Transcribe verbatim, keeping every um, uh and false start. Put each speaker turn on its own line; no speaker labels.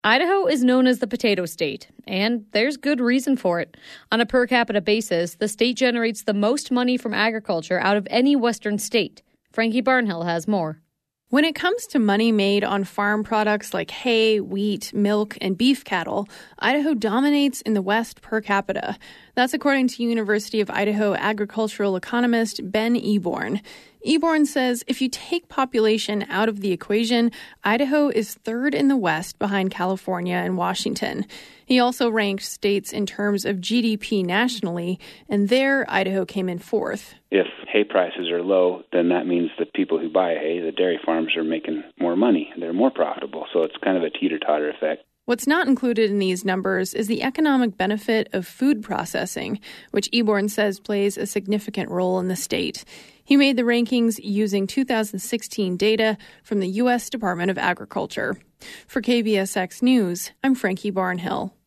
Idaho is known as the potato state, and there's good reason for it. On a per capita basis, the state generates the most money from agriculture out of any western state. Frankie Barnhill has more.
When it comes to money made on farm products like hay, wheat, milk, and beef cattle, Idaho dominates in the West per capita. That's according to University of Idaho agricultural economist Ben Eborn. Eborn says if you take population out of the equation, Idaho is third in the West behind California and Washington. He also ranked states in terms of G D P nationally, and there Idaho came in fourth.
If hay prices are low, then that means the people who buy hay, the dairy farms, are making more money. They're more profitable, so it's kind of a teeter-totter effect.
What's not included in these numbers is the economic benefit of food processing, which Eborn says plays a significant role in the state. He made the rankings using two thousand sixteen data from the U S Department of Agriculture. For K B S X News, I'm Frankie Barnhill.